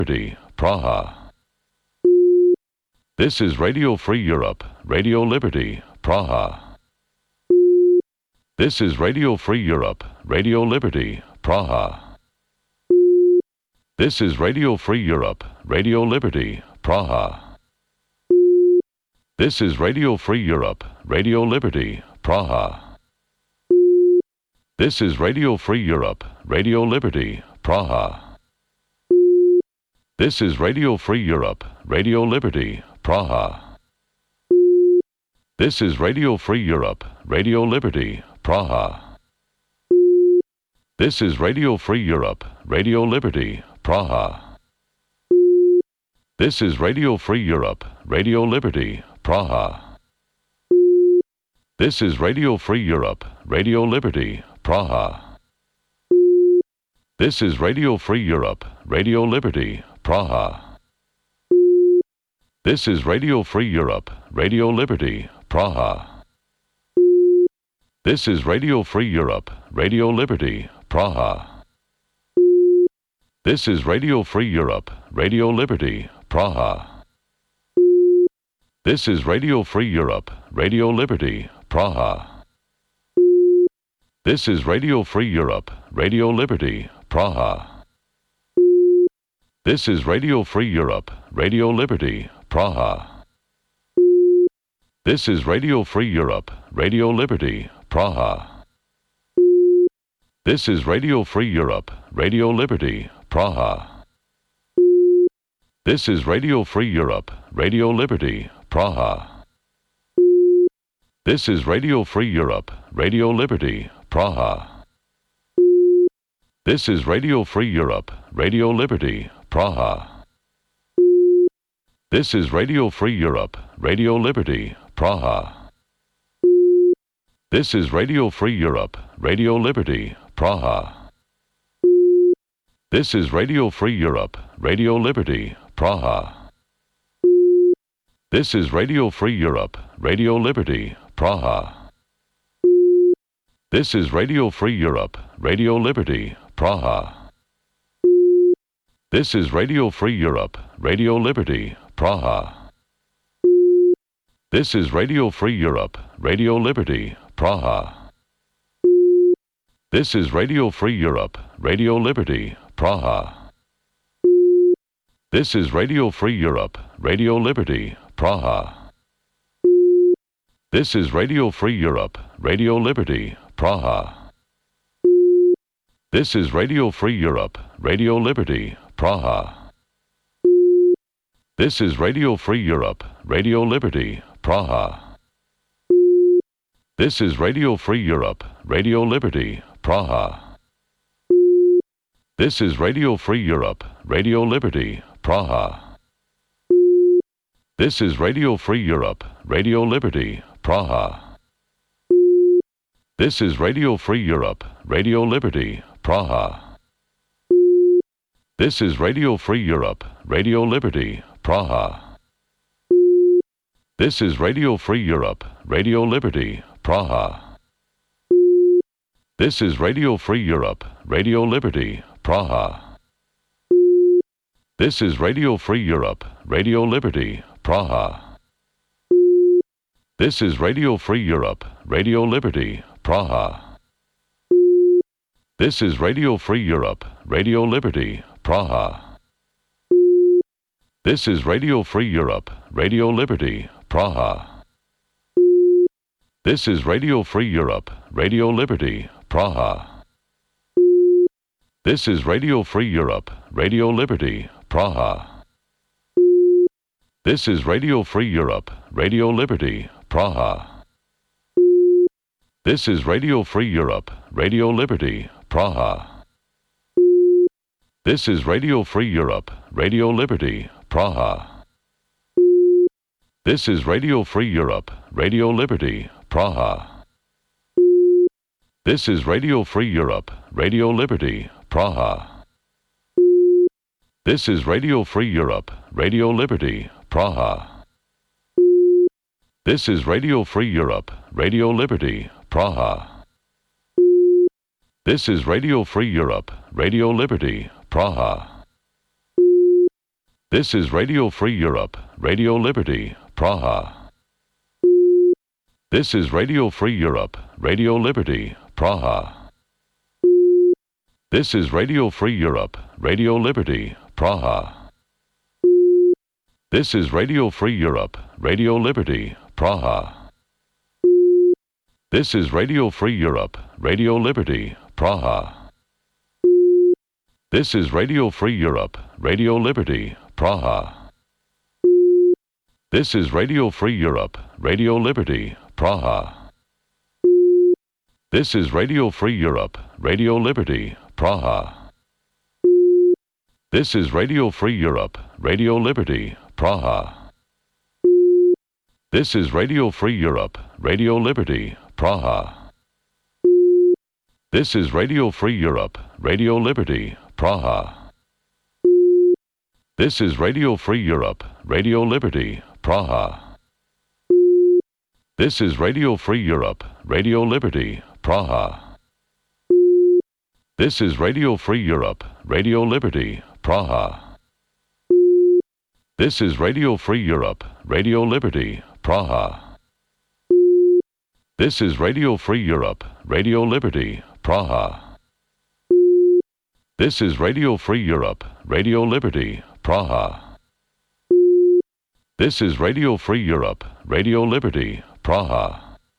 Liberty, Praha. This is Radio Free Europe, Radio Liberty, Praha. This is Radio Free Europe, Radio Liberty, Praha. This is Radio Free Europe, Radio Liberty, Praha. This is Radio Free Europe, Radio Liberty, Praha. This is Radio Free Europe, Radio Liberty, Praha. This is Radio Free Europe, Radio Liberty, Praha. This is Radio Free Europe, Radio Liberty, Praha. This is Radio Free Europe, Radio Liberty, Praha. This is Radio Free Europe, Radio Liberty, Praha. This is Radio Free Europe, Radio Liberty, Praha. This is Radio Free Europe, Radio Liberty, Praha. This is Radio Free Europe, Radio Liberty, Praha. This is Radio Free Europe, Radio Liberty, Praha. This is Radio Free Europe, Radio Liberty, Praha. This is Radio Free Europe, Radio Liberty, Praha. This is Radio Free Europe, Radio Liberty, Praha. This is Radio Free Europe, Radio Liberty, Praha. This is Radio Free Europe, Radio Liberty, Praha. This is Radio Free Europe, Radio Liberty, Praha. This is Radio Free Europe, Radio Liberty, Praha. This is Radio Free Europe, Radio Liberty, Praha. This is Radio Free Europe, Radio Liberty, Praha. This is Radio Free Europe, Radio Liberty, Praha. This is Radio Free Europe, Radio Liberty, Praha. This is Radio Free Europe, Radio Liberty, Praha. This is Radio Free Europe, Radio Liberty, Praha. This is Radio Free Europe, Radio Liberty, Praha. This is Radio Free Europe, Radio Liberty, Praha. This is Radio Free Europe, Radio Liberty, Praha. This is Radio Free Europe, Radio Liberty, Praha. This is Radio Free Europe, Radio Liberty, Praha. This is Radio Free Europe, Radio Liberty, Praha. This is Radio Free Europe, Radio Liberty, Praha. This is Radio Free Europe, Radio Liberty, Praha. This is Radio Free Europe, Radio Liberty, Praha. This is Radio Free Europe, Radio Liberty, Praha. This is Radio Free Europe, Radio Liberty, Praha. This is Radio Free Europe, Radio Liberty, Praha. This is Radio Free Europe, Radio Liberty, Praha. This is Radio Free Europe, Radio Liberty, Praha. This is Radio Free Europe, Radio Liberty, Praha. This is Radio Free Europe, Radio Liberty, Praha. This is Radio Free Europe, Radio Liberty, Praha. This is Radio Free Europe, Radio Liberty, Praha. This is Radio Free Europe, Radio Liberty, Praha. This is Radio Free Europe, Radio Liberty, Praha. This is Radio Free Europe, Radio Liberty, Praha. This is Radio Free Europe, Radio Liberty, Praha. This is Radio Free Europe, Radio Liberty, Praha. This is Radio Free Europe, Radio Liberty, Praha. This is Radio Free Europe, Radio Liberty, Praha. This is Radio Free Europe, Radio Liberty, Praha. This is Radio Free Europe, Radio Liberty, Praha. This is Radio Free Europe, Radio Liberty, Praha. This is Radio Free Europe, Radio Liberty, Praha. This is Radio Free Europe, Radio Liberty, Praha. This is Radio Free Europe, Radio Liberty, Praha. This is Radio Free Europe, Radio Liberty, Praha. This is Radio Free Europe, Radio Liberty, Praha. This is Radio Free Europe, Radio Liberty, Praha. This is Radio Free Europe, Radio Liberty, Praha. This is Radio Free Europe, Radio Liberty, Praha. This is Radio Free Europe, Radio Liberty, Praha. This is Radio Free Europe, Radio Liberty, Praha. This is Radio Free Europe, Radio Liberty, Praha. This is Radio Free Europe, Radio Liberty, Praha. This is Radio Free Europe, Radio Liberty, Praha. This is Radio Free Europe, Radio Liberty, Praha. This is Radio Free Europe, Radio Liberty, Praha. This is Radio Free Europe, Radio Liberty, Praha. This is Radio Free Europe, Radio Liberty, Praha. This is Radio Free Europe, Radio Liberty, Praha. This is Radio Free Europe, Radio Liberty, Praha.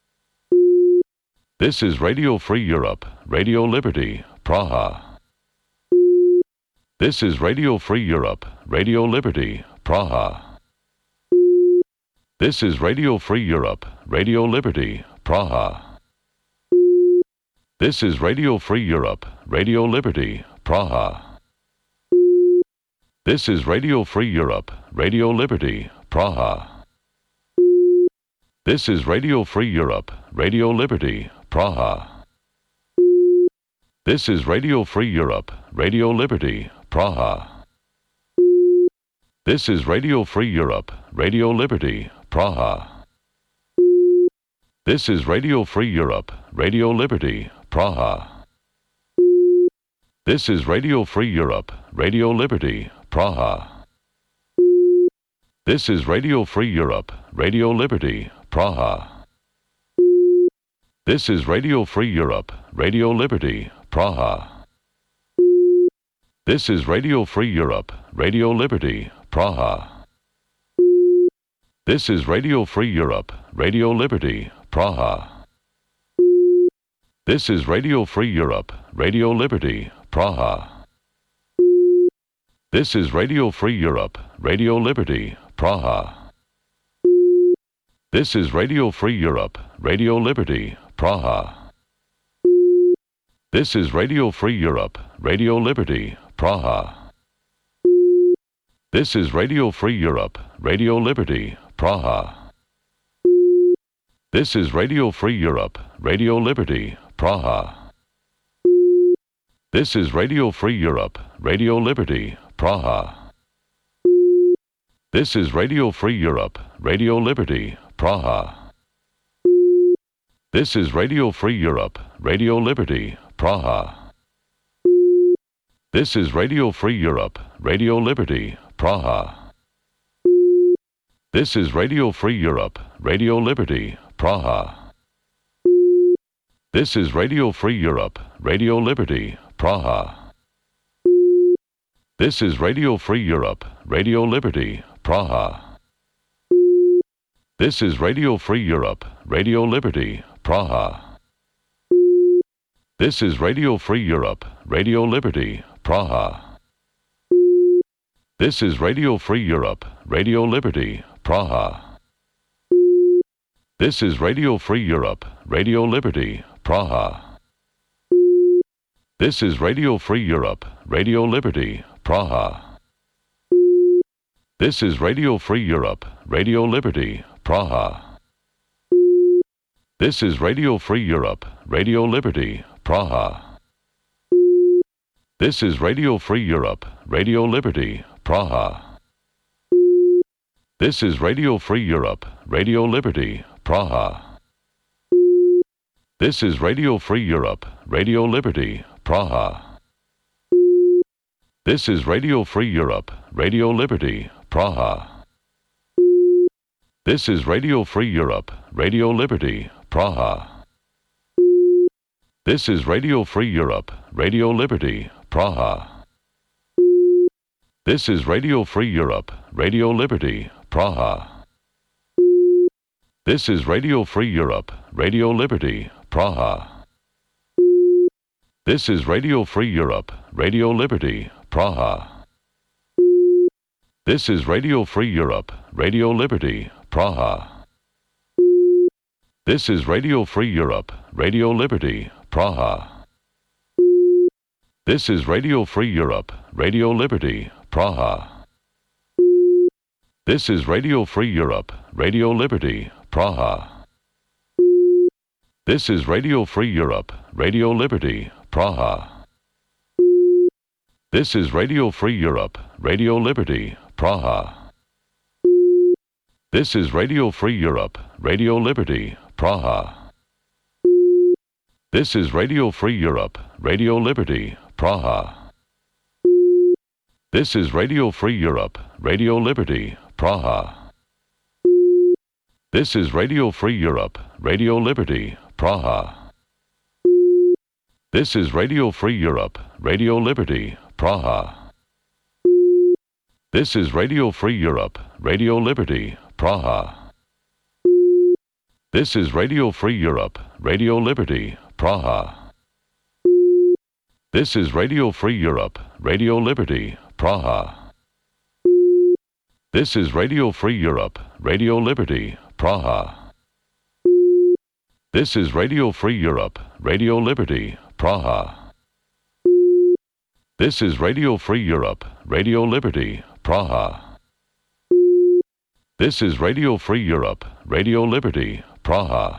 This is Radio Free Europe, Radio Liberty, Praha. This is Radio Free Europe, Radio Liberty, Praha. This is Radio Free Europe, Radio Liberty, Praha. This is Radio Free Europe, Radio Liberty, Praha. This is Radio Free Europe, Radio Liberty, Praha. This is Radio Free Europe, Radio Liberty, Praha. This is Radio Free Europe, Radio Liberty, Praha. This is Radio Free Europe, Radio Liberty, Praha. This is Radio Free Europe, Radio Liberty, Praha. This is Radio Free Europe, Radio Liberty, Praha. This is Radio Free Europe, Radio Liberty, Praha. This is Radio Free Europe, Radio Liberty, Praha. This is Radio Free Europe, Radio Liberty, Praha. This is Radio Free Europe, Radio Liberty, Praha. This is Radio Free Europe, Radio Liberty, Praha. This is Radio Free Europe, Radio Liberty, Praha. This is Radio Free Europe, Radio Liberty, Praha. This is Radio Free Europe, Radio Liberty, Praha. This is Radio Free Europe, Radio Liberty, Praha. This is Radio Free Europe, Radio Liberty, Praha. This is Radio Free Europe, Radio Liberty, Praha. This is Radio Free Europe, Radio Liberty, Praha. This is Radio Free Europe, Radio Liberty, Praha. This is Radio Free Europe, Radio Liberty, Praha. This is Radio Free Europe, Radio Liberty, Praha. This is Radio Free Europe, Radio Liberty, Praha. This is Radio Free Europe, Radio Liberty, Praha. This is Radio Free Europe, Radio Liberty, Praha. This is Radio Free Europe, Radio Liberty, Praha. This is Radio Free Europe, Radio Liberty, Praha. This is Radio Free Europe, Radio Liberty, Praha. This is Radio Free Europe, Radio Liberty, Praha. This is Radio Free Europe, Radio Liberty, Praha. This is Radio Free Europe, Radio Liberty, Praha. This is Radio Free Europe, Radio Liberty, Praha. This is Radio Free Europe, Radio Liberty, Praha. This is Radio Free Europe, Radio Liberty, Praha. This is Radio Free Europe, Radio Liberty, Praha. This is Radio Free Europe, Radio Liberty, Praha. This is Radio Free Europe, Radio Liberty, Praha. This is Radio Free Europe, Radio Liberty, Praha. This is Radio Free Europe, Radio Liberty, Praha. This is Radio Free Europe, Radio Liberty, Praha. This is Radio Free Europe, Radio Liberty, Praha. This is Radio Free Europe, Radio Liberty, Praha. This is Radio Free Europe, Radio Liberty, Praha. This is Radio Free Europe, Radio Liberty, Praha. This is Radio Free Europe, Radio Liberty, Praha. This is Radio Free Europe, Radio Liberty, Praha. This is Radio Free Europe, Radio Liberty, Praha. This is Radio Free Europe, Radio Liberty, Praha. This is Radio Free Europe, Radio Liberty, Praha. This is Radio Free Europe, Radio Liberty, Praha. This is Radio Free Europe, Radio Liberty, Praha. This is Radio Free Europe, Radio Liberty, Praha. This is Radio Free Europe, Radio Liberty, Praha. This is Radio Free Europe, Radio Liberty, Praha. This is Radio Free Europe, Radio Liberty, Praha. This is Radio Free Europe, Radio Liberty, Praha. This is Radio Free Europe, Radio Liberty, Praha. This is Radio Free Europe, Radio Liberty, Praha.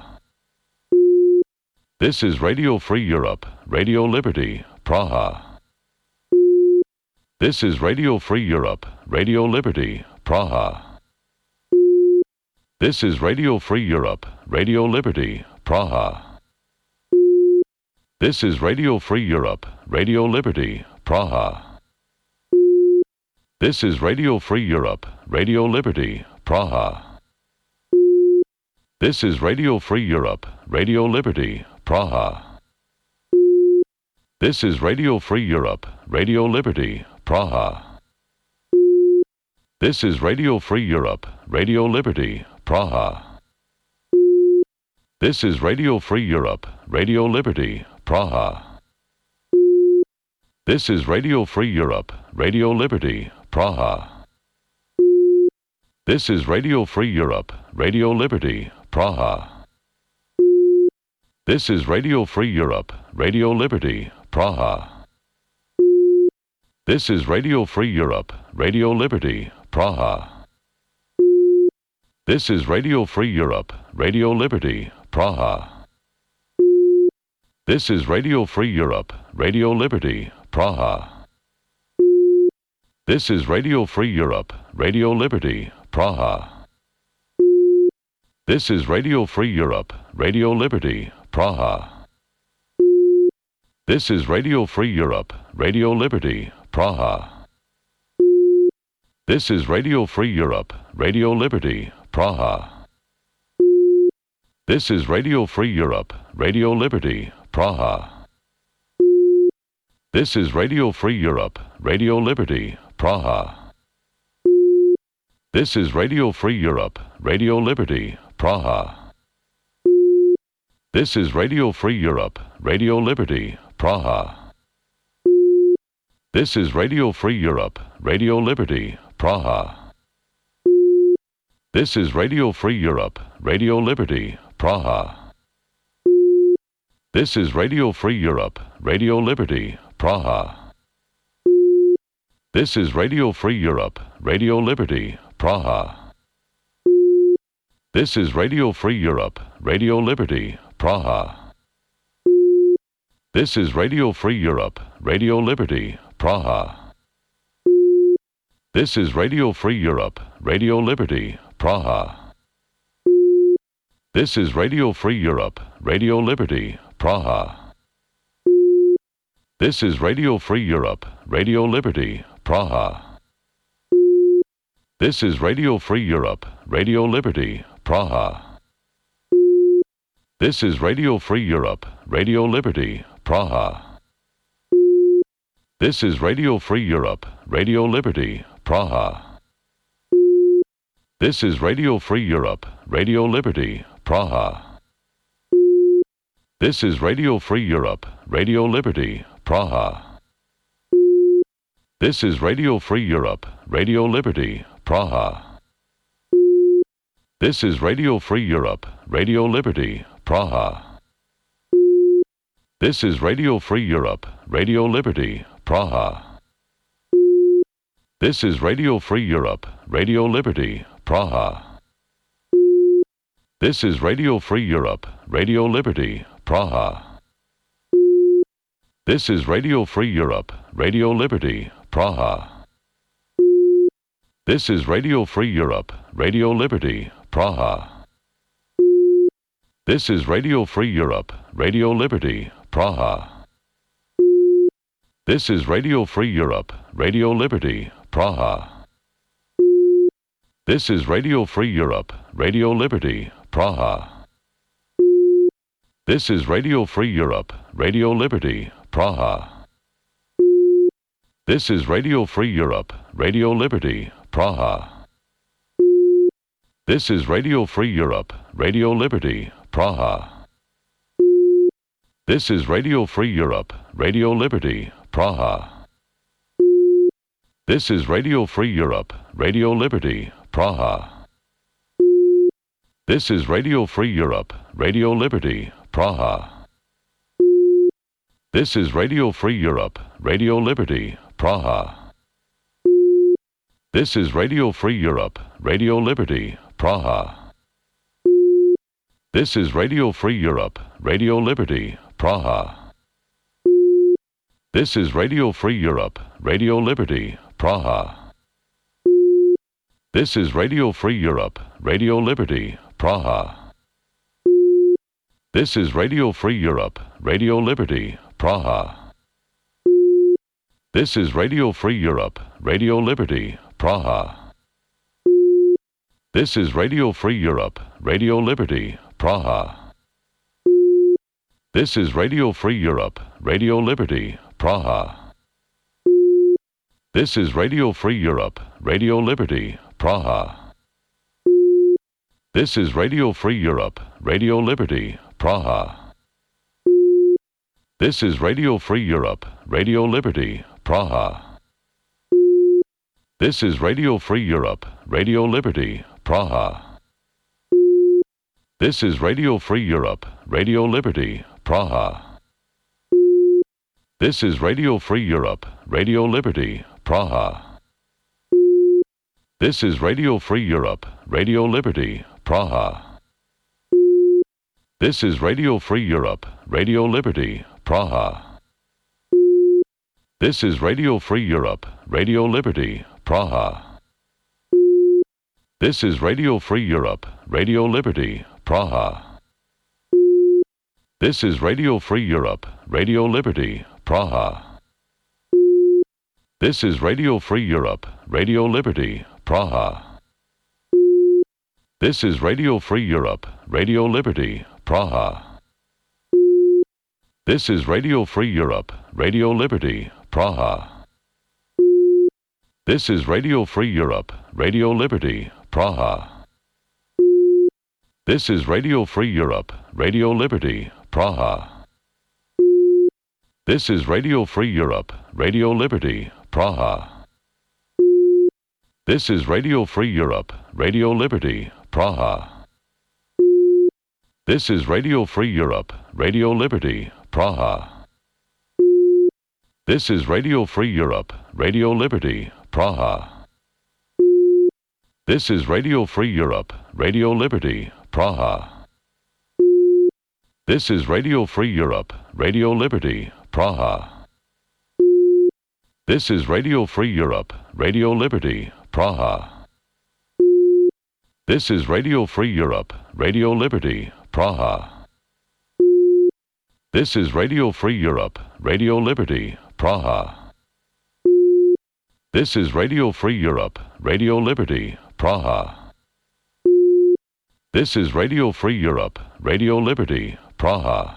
This is Radio Free Europe, Radio Liberty, Praha. This is Radio Free Europe, Radio Liberty, Praha. This is Radio Free Europe, Radio Liberty, Praha. This is Radio Free Europe, Radio Liberty, Praha. This is Radio Free Europe, Radio Liberty, Praha. This is Radio Free Europe, Radio Liberty, Praha. This is Radio Free Europe, Radio Liberty, Praha. This is Radio Free Europe, Radio Liberty, Praha. This is Radio Free Europe, Radio Liberty, Praha. This is Radio Free Europe, Radio Liberty, Praha. This is Radio Free Europe, Radio Liberty, Praha. This is Radio Free Europe, Radio Liberty, Praha. This is Radio Free Europe, Radio Liberty, Praha. This is Radio Free Europe, Radio Liberty, Praha. This is Radio Free Europe, Radio Liberty, Praha. This is Radio Free Europe, Radio Liberty, Praha. This is Radio Free Europe, Radio Liberty, Praha. This is Radio Free Europe, Radio Liberty, Praha. This is Radio Free Europe, Radio Liberty, Praha. This is Radio Free Europe, Radio Liberty, Praha. This is Radio Free Europe, Radio Liberty, Praha. This is Radio Free Europe, Radio Liberty, Praha. This is Radio Free Europe, Radio Liberty, Praha. This is Radio Free Europe, Radio Liberty, Praha. This is Radio Free Europe, Radio Liberty, Praha. This is Radio Free Europe, Radio Liberty, Praha. This is Radio Free Europe, Radio Liberty, Praha. This is Radio Free Europe, Radio Liberty, Praha. This is Radio Free Europe, Radio Liberty, Praha. This is Radio Free Europe, Radio Liberty, Praha. This is Radio Free Europe, Radio Liberty, Praha. This is Radio Free Europe, Radio Liberty, Praha. This is Radio Free Europe, Radio Liberty, Praha. This is Radio Free Europe, Radio Liberty, Praha. This is Radio Free Europe, Radio Liberty, Praha. This is Radio Free Europe, Radio Liberty, Praha. This is Radio Free Europe, Radio Liberty, Praha. This is Radio Free Europe, Radio Liberty, Praha. This is Radio Free Europe, Radio Liberty, Praha. This is Radio Free Europe, Radio Liberty, Praha. This is Radio Free Europe, Radio Liberty, Praha. This is Radio Free Europe, Radio Liberty, Praha. This is Radio Free Europe, Radio Liberty, Praha. This is Radio Free Europe, Radio Liberty, Praha. This is Radio Free Europe, Radio Liberty, Praha. This is Radio Free Europe, Radio Liberty, Praha. This is Radio Free Europe, Radio Liberty, Praha. This is Radio Free Europe, Radio Liberty, Praha. This is Radio Free Europe, Radio Liberty, Praha. This is Radio Free Europe, Radio Liberty, Praha. This is Radio Free Europe, Radio Liberty, Praha. This is Radio Free Europe, Radio Liberty, Praha. This is Radio Free Europe, Radio Liberty, Praha. This is Radio Free Europe, Radio Liberty, Praha. This is Radio Free Europe, Radio Liberty, Praha. This is Radio Free Europe, Radio Liberty, Praha. This is Radio Free Europe, Radio Liberty, Praha. This is Radio Free Europe, Radio Liberty, Praha. This is Radio Free Europe, Radio Liberty, Praha. This is Radio Free Europe, Radio Liberty, Praha. This is Radio Free Europe, Radio Liberty, Praha. This is Radio Free Europe, Radio Liberty, Praha. This is Radio Free Europe, Radio Liberty, Praha. This is Radio Free Europe, Radio Liberty, Praha. This is Radio Free Europe, Radio Liberty, Praha. This is Radio Free Europe, Radio Liberty, Praha. This is Radio Free Europe, Radio Liberty, Praha. This is Radio Free Europe, Radio Liberty, Praha. This is Radio Free Europe, Radio Liberty, Praha. This is Radio Free Europe, Radio Liberty, Praha. This is Radio Free Europe, Radio Liberty, Praha. This is Radio Free Europe, Radio Liberty, Praha. This is Radio Free Europe, Radio Liberty, Praha. This is Radio Free Europe, Radio Liberty, Praha. This is Radio Free Europe, Radio Liberty, Praha. This is Radio Free Europe, Radio Liberty, Praha. This is Radio Free Europe, Radio Liberty, Praha. This is Radio Free Europe, Radio Liberty, Praha. This is Radio Free Europe, Radio Liberty, Praha. This is Radio Free Europe, Radio Liberty, Praha. This is Radio Free Europe, Radio Liberty, Praha. This is Radio Free Europe, Radio Liberty, Praha. This is Radio Free Europe, Radio Liberty, Praha. This is Radio Free Europe, Radio Liberty, Praha. This is Radio Free Europe, Radio Liberty, Praha. This is Radio Free Europe, Radio Liberty, Praha. This is Radio Free Europe, Radio Liberty, Praha. This is Radio Free Europe, Radio Liberty, Praha. This is Radio Free Europe, Radio Liberty, Praha.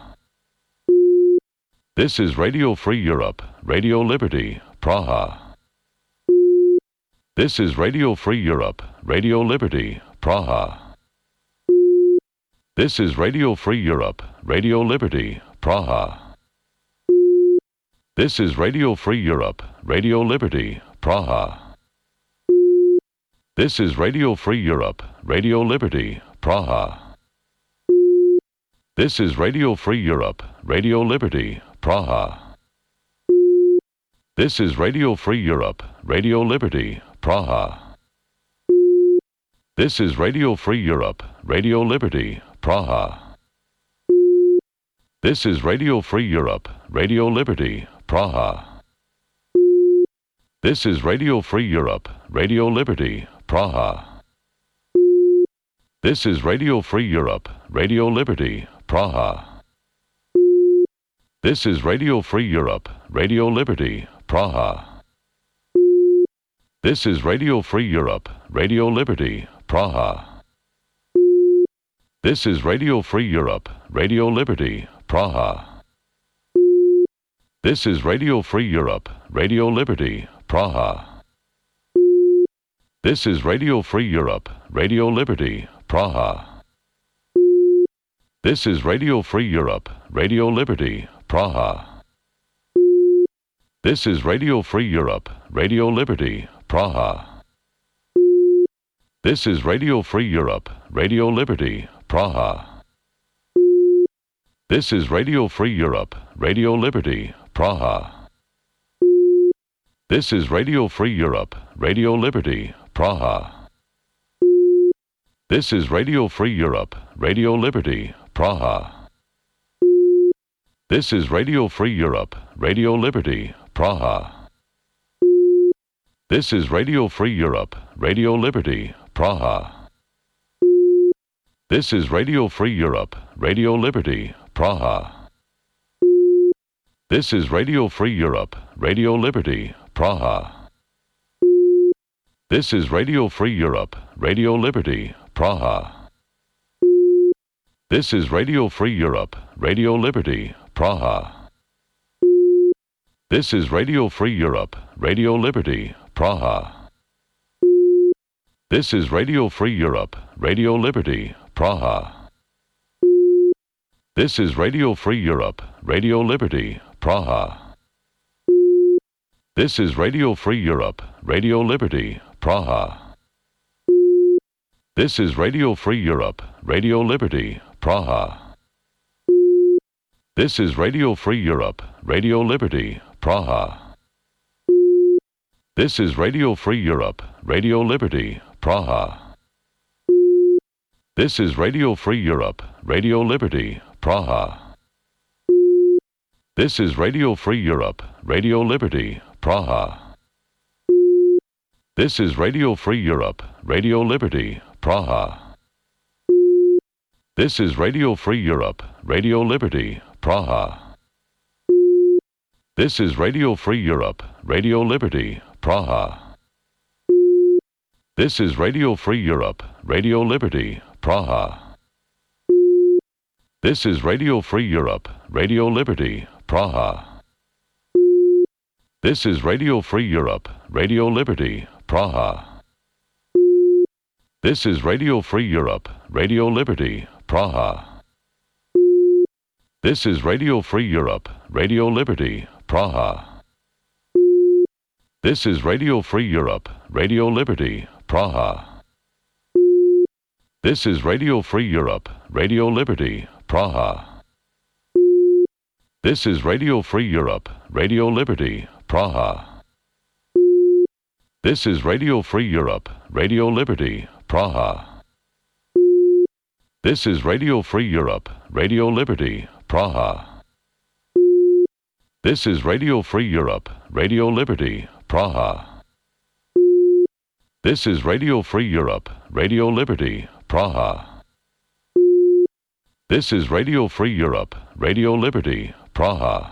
This is Radio Free Europe, Radio Liberty, Praha. This is Radio Free Europe, Radio Liberty, Praha. This is Radio Free Europe, Radio Liberty, Praha. This is Radio Free Europe, Radio Liberty, Praha. This is Radio Free Europe, Radio Liberty, Praha. This is Radio Free Europe, Radio Liberty, Praha. This is Radio Free Europe, Radio Liberty, Praha. This is Radio Free Europe, Radio Liberty, Praha. This is Radio Free Europe, Radio Liberty, Praha. This is Radio Free Europe, Radio Liberty, Praha. This is Radio Free Europe, Radio Liberty, Praha. This is Radio Free Europe, Radio Liberty, Praha. This is Radio Free Europe, Radio Liberty, Praha. This is Radio Free Europe, Radio Liberty, Praha. This is Radio Free Europe, Radio Liberty, Praha. This is Radio Free Europe, Radio Liberty, Praha. This is Radio Free Europe, Radio Liberty, Praha. This is Radio Free Europe, Radio Liberty, Praha. This is Radio Free Europe, Radio Liberty, Praha. This is Radio Free Europe, Radio Liberty, Praha. This is Radio Free Europe, Radio Liberty, Praha. This is Radio Free Europe, Radio Liberty, Praha. This is Radio Free Europe, Radio Liberty, Praha. This is Radio Free Europe, Radio Liberty, Praha. This is Radio Free Europe, Radio Liberty, Praha. This is Radio Free Europe, Radio Liberty, Praha. This is Radio Free Europe, Radio Liberty, Praha. This is Radio Free Europe, Radio Liberty, Praha. This is Radio Free Europe, Radio Liberty, Praha. This is Radio Free Europe, Radio Liberty, Praha. This is Radio Free Europe, Radio Liberty, Praha. This is Radio Free Europe, Radio Liberty, Praha. This is Radio Free Europe, Radio Liberty, Praha. This is Radio Free Europe, Radio Liberty, Praha. This is Radio Free Europe, Radio Liberty, Praha. This is Radio Free Europe, Radio Liberty, Praha. This is Radio Free Europe, Radio Liberty, Praha. This is Radio Free Europe, Radio Liberty, Praha. This is Radio Free Europe, Radio Liberty, Praha. This is Radio Free Europe, Radio Liberty, Praha. This is Radio Free Europe, Radio Liberty, Praha. This is Radio Free Europe, Radio Liberty, Praha. This is Radio Free Europe, Radio Liberty, Praha. This is Radio Free Europe, Radio Liberty, Praha. This is Radio Free Europe, Radio Liberty, Praha. This is Radio Free Europe, Radio Liberty, Praha. This is Radio Free Europe, Radio Liberty, Praha. This is Radio Free Europe, Radio Liberty, Praha. This is Radio Free Europe, Radio Liberty, Praha. This is Radio Free Europe, Radio Liberty, Praha. This is Radio Free Europe, Radio Liberty, Praha. This is Radio Free Europe, Radio Liberty, Praha. This is Radio Free Europe, Radio Liberty, Praha.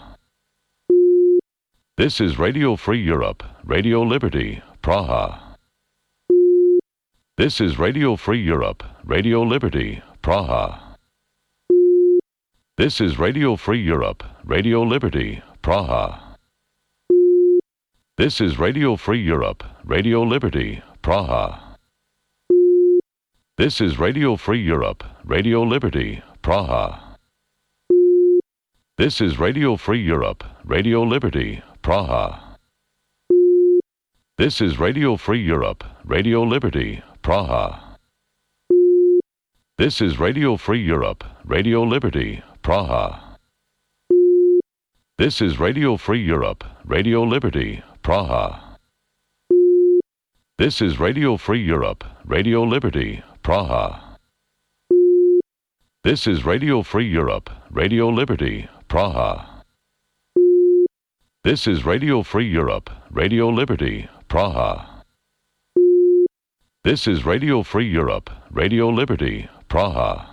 This is Radio Free Europe, Radio Liberty, Praha. This is Radio Free Europe, Radio Liberty, Praha. This is Radio Free Europe, Radio Liberty, Praha. This is Radio Free Europe, Radio Liberty, Praha. This is Radio Free Europe, Radio Liberty, Praha. This is Radio Free Europe, Radio Liberty, Praha. This is Radio Free Europe, Radio Liberty, Praha. This is Radio Free Europe, Radio Liberty, Praha. This is Radio Free Europe, Radio Liberty, Praha. This is Radio Free Europe, Radio Liberty, Praha. This is Radio Free Europe, Radio Liberty, Praha. This is Radio Free Europe, Radio Liberty, Praha. This is Radio Free Europe, Radio Liberty, Praha.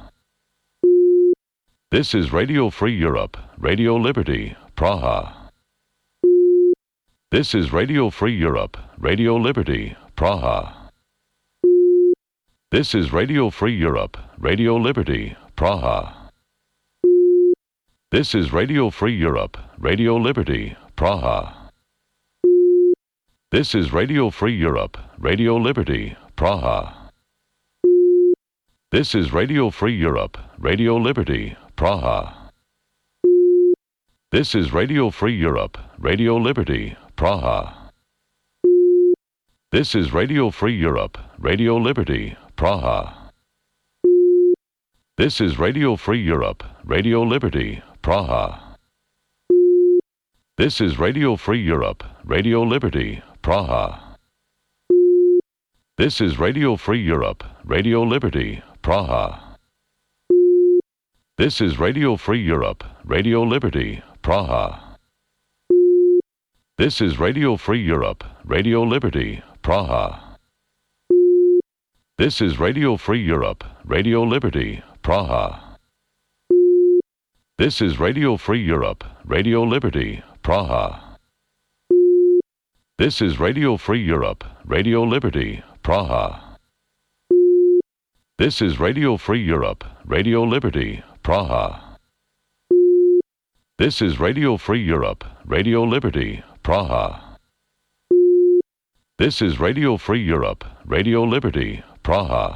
This is Radio Free Europe, Radio Liberty, Praha. This is Radio Free Europe, Radio Liberty, Praha. This is Radio Free Europe, Radio Liberty, Praha. This is Radio Free Europe, Radio Liberty, Praha. This is Radio Free Europe, Radio Liberty, Praha. This is Radio Free Europe, Radio Liberty, Praha. This is Radio Free Europe, Radio Liberty, Praha. This is Radio Free Europe, Radio Liberty, Praha. This is Radio Free Europe, Radio Liberty, Praha. This is Radio Free Europe, Radio Liberty, Praha. This is Radio Free Europe, Radio Liberty, Praha. This is Radio Free Europe, Radio Liberty, Praha. This is Radio Free Europe, Radio Liberty, Praha. This is Radio Free Europe, Radio Liberty, Praha. This is Radio Free Europe, Radio Liberty, Praha. This is Radio Free Europe, Radio Liberty, Praha. This is Radio Free Europe, Radio Liberty, Praha. This is Radio Free Europe, Radio Liberty, Praha. This is Radio Free Europe, Radio Liberty, Praha.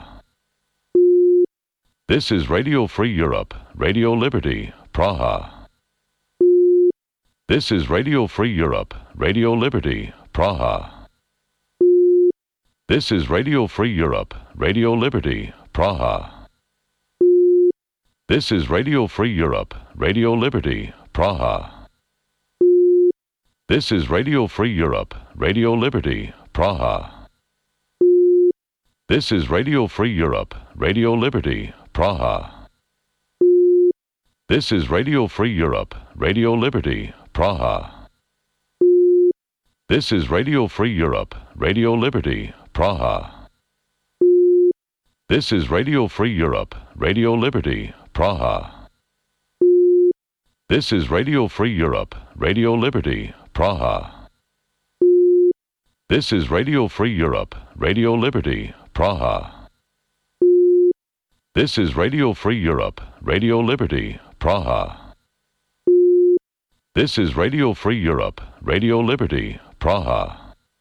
This is Radio Free Europe, Radio Liberty, Praha. This is Radio Free Europe, Radio Liberty, Praha. This is Radio Free Europe, Radio Liberty, Praha. This is Radio Free Europe, Radio Liberty, Praha. This is Radio Free Europe, Radio Liberty, Praha. This is Radio Free Europe, Radio Liberty, Praha. This is Radio Free Europe, Radio Liberty, Praha. This is Radio Free Europe, Radio Liberty, Praha. This is Radio Free Europe, Radio Liberty, Praha. This is Radio Free Europe, Radio Liberty, Praha. This is Radio Free Europe, Radio Liberty, Praha. This is Radio Free Europe, Radio Liberty, Praha. This is Radio Free Europe, Radio Liberty, Praha.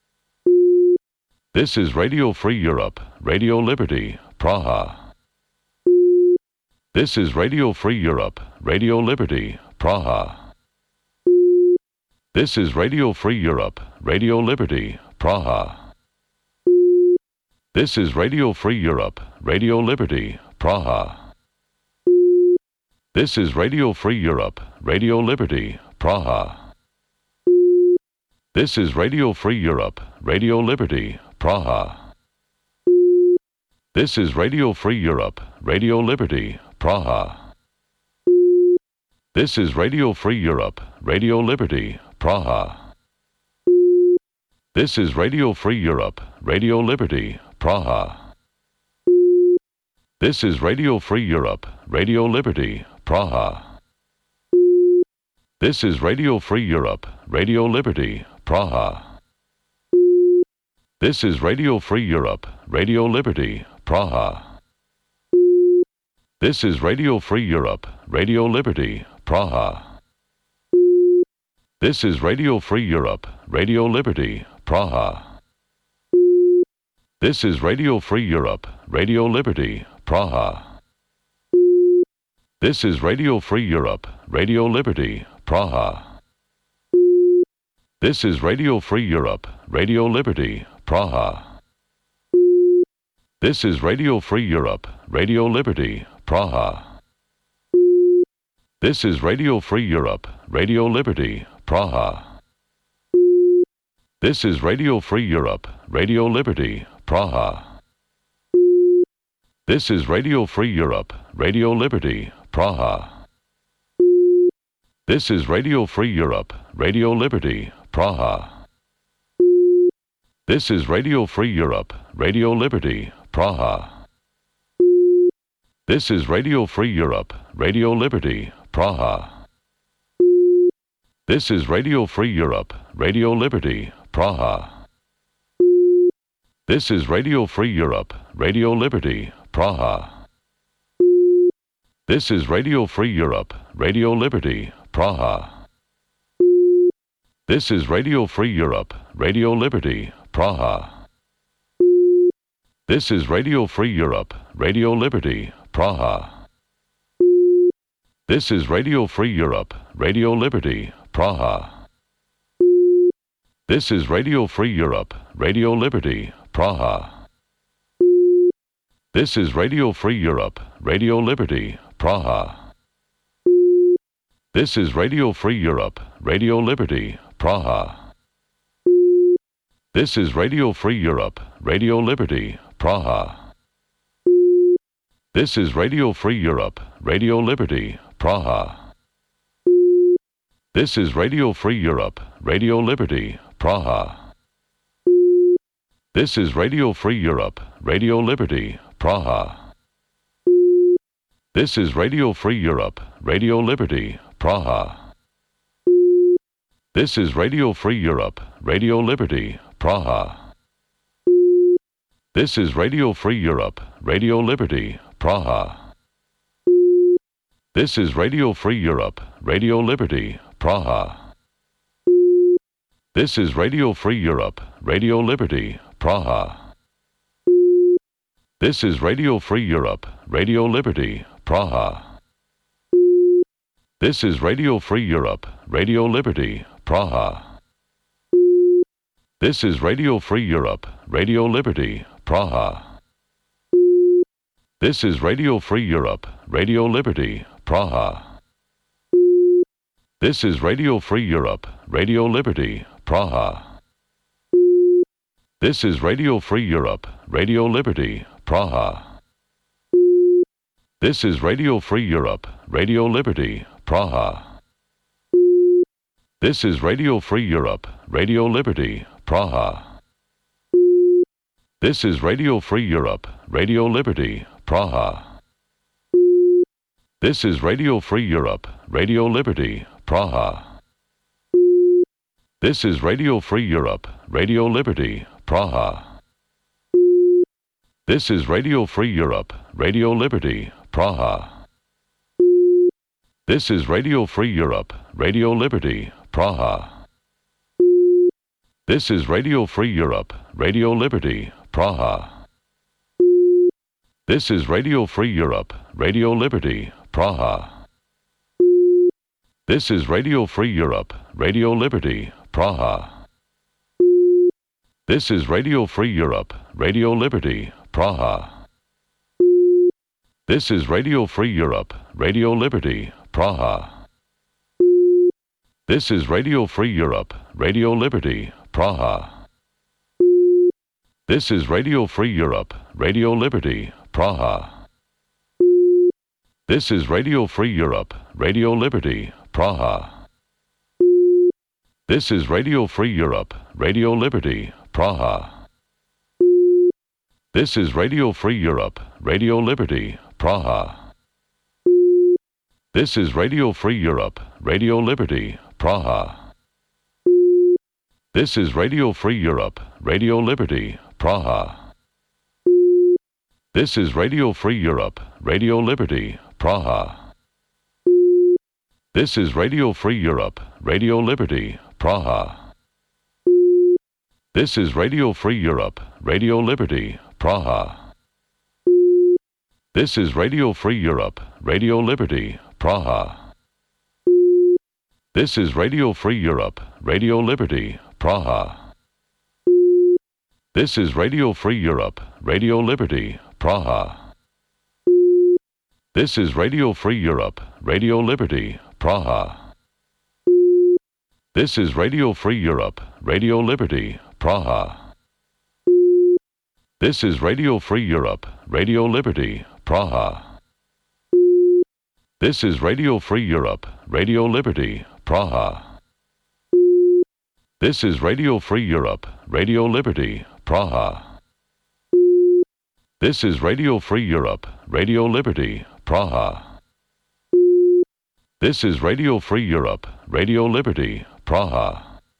This is Radio Free Europe, Radio Liberty, Praha. This is Radio Free Europe, Radio Liberty, Praha. This is Radio Free Europe, Radio Liberty, Praha. This is Radio Free Europe, Radio Liberty, Praha. This is Radio Free Europe, Radio Liberty, Praha. This is Radio Free Europe, Radio Liberty, Praha. This is Radio Free Europe, Radio Liberty, Praha. This is Radio Free Europe, Radio Liberty, Praha. This is Radio Free Europe, Radio Liberty, Praha. This is Radio Free Europe, Radio Liberty, Praha. This is Radio Free Europe, Radio Liberty, Praha. This is Radio Free Europe, Radio Liberty, Praha. This is Radio Free Europe, Radio Liberty, Praha. This is Radio Free Europe, Radio Liberty, Praha. This is Radio Free Europe, Radio Liberty, Praha. This is Radio Free Europe, Radio Liberty, Praha. This is Radio Free Europe, Radio Liberty, Praha. This is Radio Free Europe, Radio Liberty, Praha. This is Radio Free Europe, Radio Liberty, Praha. This is Radio Free Europe, Radio Liberty, Praha. This is Radio Free Europe, Radio Liberty, Praha. This is Radio Free Europe, Radio Liberty, Praha. This is Radio Free Europe, Radio Liberty, Praha. This is Radio Free Europe, Radio Liberty, Praha. This is Radio Free Europe, Radio Liberty, Praha. This is Radio Free Europe, Radio Liberty, Praha. This is Radio Free Europe, Radio Liberty, Praha. This is Radio Free Europe, Radio Liberty, Praha. This is Radio Free Europe, Radio Liberty, Praha. This is Radio Free Europe, Radio Liberty, Praha. This is Radio Free Europe, Radio Liberty, Praha. This is Radio Free Europe, Radio Liberty, Praha. This is Radio Free Europe, Radio Liberty, Praha. This is Radio Free Europe, Radio Liberty, Praha. This is Radio Free Europe, Radio Liberty, Praha. This is Radio Free Europe, Radio Liberty, Praha. This is Radio Free Europe, Radio Liberty, Praha. This is Radio Free Europe, Radio Liberty, Praha. This is Radio Free Europe, Radio Liberty, Praha. This is Radio Free Europe, Radio Liberty, Praha. This is Radio Free Europe, Radio Liberty, Praha. This is Radio Free Europe, Radio Liberty, Praha. This is Radio Free Europe, Radio Liberty, Praha. This is Radio Free Europe, Radio Liberty, Praha. This is Radio Free Europe, Radio Liberty, Praha. This is Radio Free Europe, Radio Liberty, Praha. This is Radio Free Europe, Radio Liberty, Praha. This is Radio Free Europe, Radio Liberty, Praha. This is Radio Free Europe, Radio Liberty, Praha. This is Radio Free Europe, Radio Liberty, Praha. This is Radio Free Europe, Radio Liberty, Praha. This is Radio Free Europe, Radio Liberty, Praha. This is Radio Free Europe, Radio Liberty, Praha. This is Radio Free Europe, Radio Liberty, Praha. This is Radio Free Europe, Radio Liberty, Praha. This is Radio Free Europe, Radio Liberty, Praha. This is Radio Free Europe, Radio Liberty, Praha. This is Radio Free Europe, Radio Liberty, Praha. This is Radio Free Europe, Radio Liberty, Praha. This is Radio Free Europe, Radio Liberty, Praha. This is Radio Free Europe, Radio Liberty, Praha. This is Radio Free Europe, Radio Liberty, Praha. This is Radio Free Europe, Radio Liberty, Praha. This is Radio Free Europe, Radio Liberty, Praha. This is Radio Free Europe, Radio Liberty, Praha. This is Radio Free Europe, Radio Liberty, Praha. This is Radio Free Europe, Radio Liberty, Praha. This is Radio Free Europe, Radio Liberty, Praha. This is Radio Free Europe, Radio Liberty, Praha. This is Radio Free Europe, Radio Liberty, Praha. This is Radio Free Europe, Radio Liberty, Praha. This is Radio Free Europe, Radio Liberty, Praha. This is Radio Free Europe, Radio Liberty, Praha. This is Radio Free Europe, Radio Liberty, Praha. This is Radio Free Europe, Radio Liberty, Praha. This is Radio Free Europe, Radio Liberty, Praha. This is Radio Free Europe, Radio Liberty, Praha. This is Radio Free Europe, Radio Liberty, Praha. This is Radio Free Europe, Radio Liberty, Praha. This is Radio Free Europe, Radio Liberty, Praha.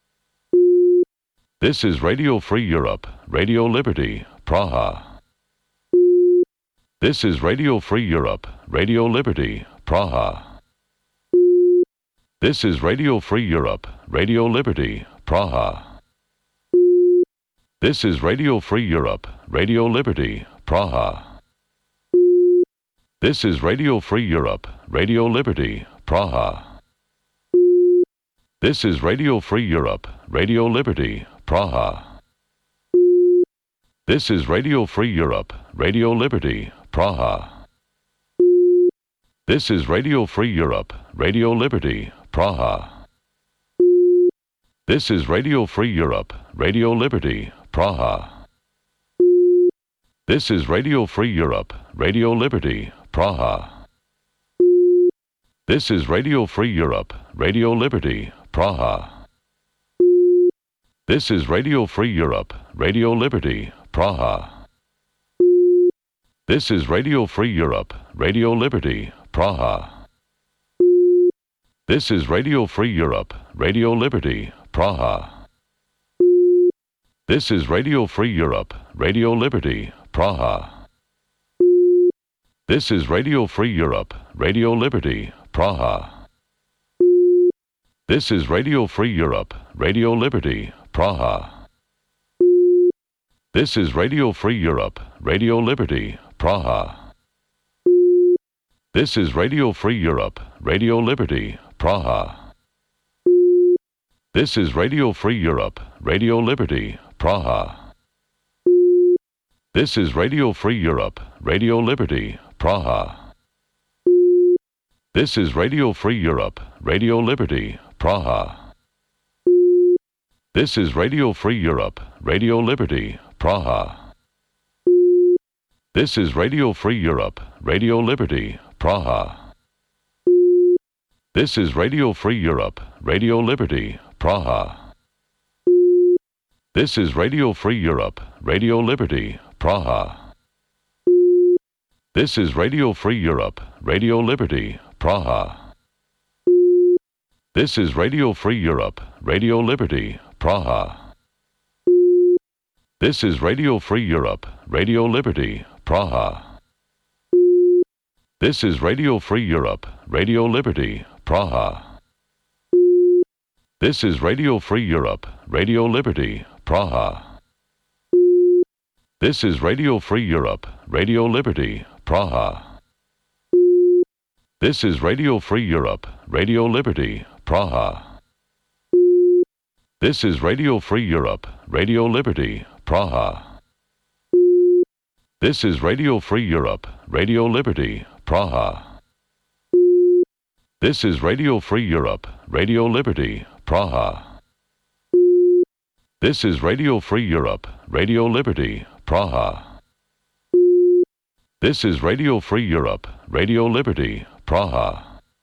This is Radio Free Europe, Radio Liberty, Praha. This is Radio Free Europe, Radio Liberty, Praha. This is Radio Free Europe, Radio Liberty, Praha. This is Radio Free Europe, Radio Liberty, Praha. This is Radio Free Europe, Radio Liberty, Praha. This is Radio Free Europe, Radio Liberty, Praha. This is Radio Free Europe, Radio Liberty, Praha. This is Radio Free Europe, Radio Liberty, Praha. This is Radio Free Europe, Radio Liberty, Praha. This is Radio Free Europe, Radio Liberty, Praha. This is Radio Free Europe, Radio Liberty, Praha. This is Radio Free Europe, Radio Liberty, Praha. This is Radio Free Europe, Radio Liberty, Praha. This is Radio Free Europe, Radio Liberty, Praha. This is Radio Free Europe, Radio Liberty, Praha. This is Radio Free Europe, Radio Liberty, Praha. This is Radio Free Europe, Radio Liberty, Praha. This is Radio Free Europe, Radio Liberty, Praha. This is Radio Free Europe, Radio Liberty, Praha. This is Radio Free Europe, Radio Liberty, Praha. This is Radio Free Europe, Radio Liberty, Praha. This is Radio Free Europe, Radio Liberty, Praha. This is Radio Free Europe, Radio Liberty, Praha. This is Radio Free Europe, Radio Liberty, Praha. This is Radio Free Europe, Radio Liberty, Praha. This is Radio Free Europe, Radio Liberty, Praha. This is Radio Free Europe, Radio Liberty, Praha. This is Radio Free Europe, Radio Liberty, Praha. This is Radio Free Europe, Radio Liberty, Praha. This is Radio Free Europe, Radio Liberty, Praha. This is Radio Free Europe, Radio Liberty, Praha. This is Radio Free Europe, Radio Liberty, Praha. This is Radio Free Europe, Radio Liberty, Praha. This is Radio Free Europe, Radio Liberty, Praha. This is Radio Free Europe, Radio Liberty, Praha. This is Radio Free Europe, Radio Liberty, Praha. This is Radio Free Europe, Radio Liberty, Praha. This is Radio Free Europe, Radio Liberty, Praha.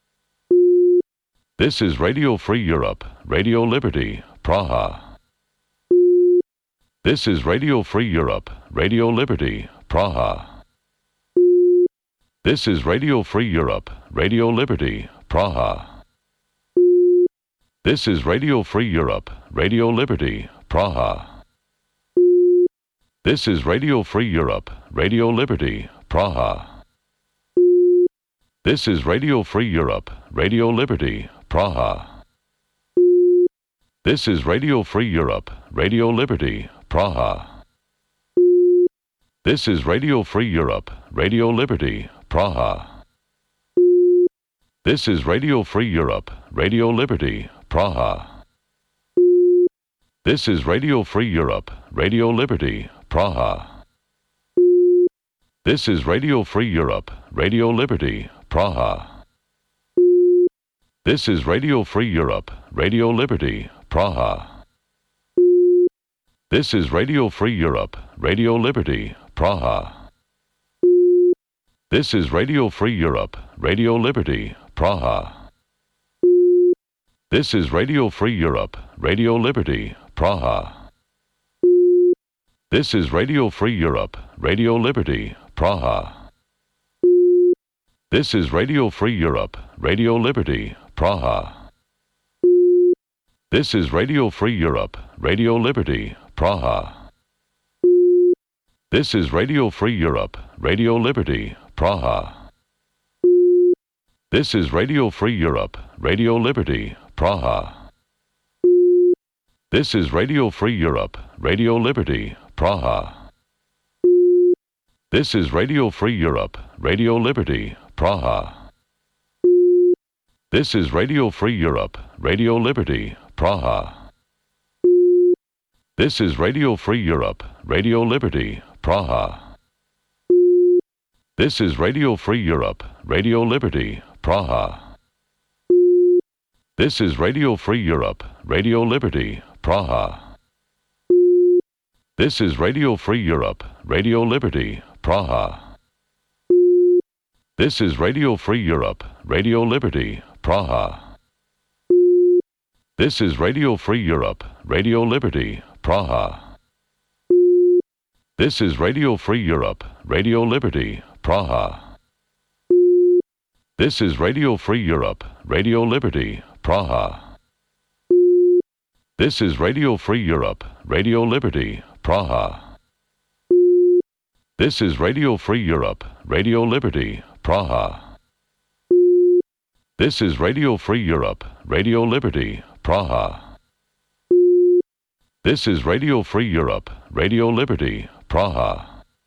This is Radio Free Europe, Radio Liberty, Praha. This is Radio Free Europe, Radio Liberty, Praha. This is Radio Free Europe, Radio Liberty, Praha. This is Radio Free Europe, Radio Liberty, Praha. This is Radio Free Europe, Radio Liberty, Praha. This is Radio Free Europe, Radio Liberty, Praha. This is Radio Free Europe, Radio Liberty, Praha. This is Radio Free Europe, Radio Liberty, Praha. This is Radio Free Europe, Radio Liberty, Praha. This is Radio Free Europe, Radio Liberty, Praha. This is Radio Free Europe, Radio Liberty, Praha. This is Radio Free Europe, Radio Liberty, Praha. This is Radio Free Europe, Radio Liberty, Praha. This is Radio Free Europe, Radio Liberty, Praha. This is Radio Free Europe, Radio Liberty, Praha. This is Radio Free Europe, Radio Liberty, Praha. This is Radio Free Europe, Radio Liberty, Praha. This is Radio Free Europe, Radio Liberty, Praha. This is Radio Free Europe, Radio Liberty, Praha. This is Radio Free Europe, Radio Liberty, Praha. This is Radio Free Europe, Radio Liberty, Praha. This is Radio Free Europe, Radio Liberty, Praha. This is Radio Free Europe, Radio Liberty, Praha. This is Radio Free Europe, Radio Liberty, Praha. This is Radio Free Europe, Radio Liberty, Praha. This is Radio Free Europe, Radio Liberty, Praha. This is Radio Free Europe, Radio Liberty, Praha. This is Radio Free Europe, Radio Liberty, Praha. This is Radio Free Europe, Radio Liberty, Praha. This is Radio Free Europe, Radio Liberty, Praha. This is Radio Free Europe, Radio Liberty, Praha. This is Radio Free Europe, Radio Liberty, Praha. This is Radio Free Europe, Radio Liberty, Praha. This is Radio Free Europe, Radio Liberty, Praha. This is Radio Free Europe, Radio Liberty, Praha.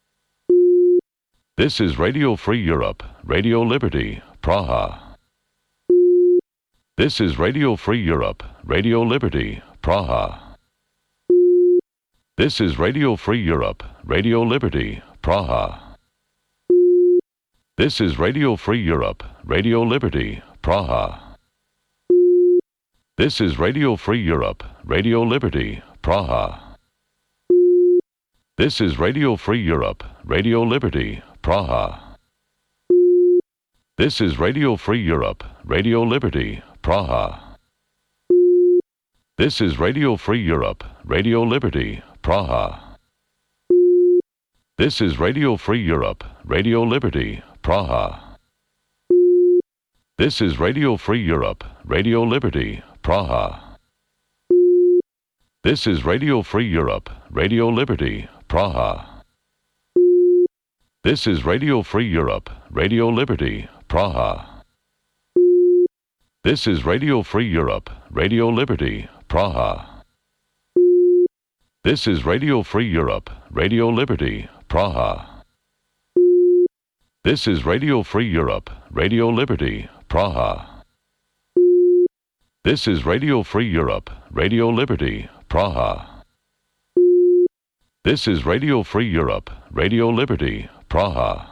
This is Radio Free Europe, Radio Liberty, Praha. This is Radio Free Europe, Radio Liberty, Praha. This is Radio Free Europe, Radio Liberty, Praha. This is Radio Free Europe, Radio Liberty, Praha. This is Radio Free Europe, Radio Liberty, Praha. This is Radio Free Europe, Radio Liberty, Praha. This is Radio Free Europe, Radio Liberty, Praha. This is Radio Free Europe, Radio Liberty, Praha. This is Radio Free Europe, Radio Liberty, Praha. This is Radio Free Europe, Radio Liberty, Praha. This is Radio Free Europe, Radio Liberty, Praha. This is Radio Free Europe, Radio Liberty, Praha. This is Radio Free Europe, Radio Liberty, Praha. This is Radio Free Europe, Radio Liberty, Praha. This is Radio Free Europe, Radio Liberty, Praha. This is Radio Free Europe, Radio Liberty, Praha. This is Radio Free Europe, Radio Liberty, Praha.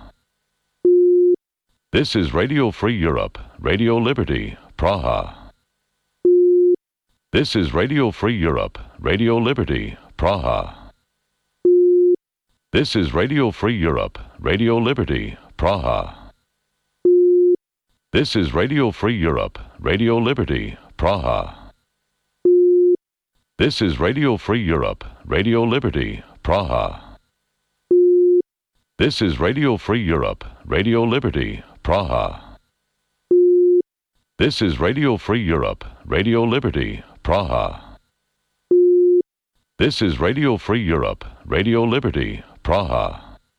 This is Radio Free Europe, Radio Liberty, Praha. This is Radio Free Europe, Radio Liberty, Praha. This is Radio Free Europe, Radio Liberty, Praha. This is Radio Free Europe, Radio Liberty, Praha. This is Radio Free Europe, Radio Liberty, Praha. This is Radio Free Europe, Radio Liberty, Praha. This is Radio Free Europe, Radio Liberty, Praha. This is Radio Free Europe, Radio Liberty, Praha.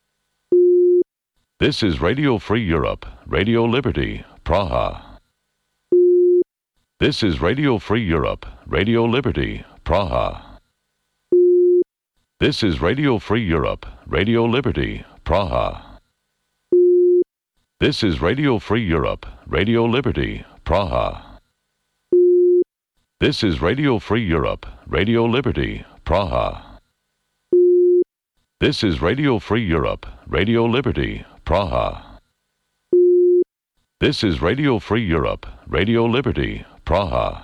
This is Radio Free Europe, Radio Liberty, Praha. This is Radio Free Europe, Radio Liberty, Praha. This is Radio Free Europe, Radio Liberty, Praha. This is Radio Free Europe, Radio Liberty, Praha. This is Radio Free Europe, Radio Liberty, Praha. This is Radio Free Europe, Radio Liberty, Praha. This is Radio Free Europe, Radio Liberty, Praha.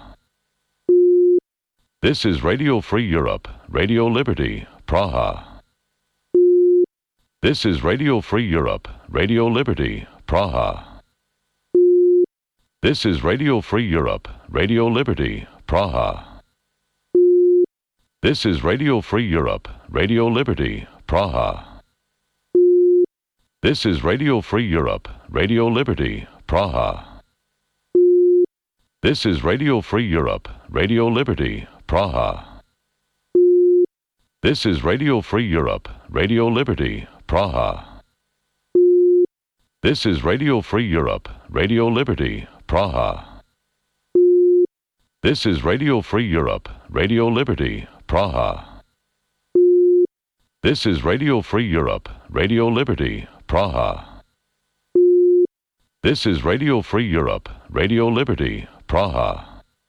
This is Radio Free Europe, Radio Liberty, Praha. This is Radio Free Europe, Radio Liberty, Praha. This is Radio Free Europe, Radio Liberty, Praha. This is Radio Free Europe, Radio Liberty, Praha. This is Radio Free Europe, Radio Liberty, Praha. This is Radio Free Europe, Radio Liberty, Praha. This is Radio Free Europe, Radio Liberty, Praha. This is Radio Free Europe, Radio Liberty, Praha. This is Radio Free Europe, Radio Liberty, Praha. This is Radio Free Europe, Radio Liberty, Praha. This is Radio Free Europe, Radio Liberty, Praha.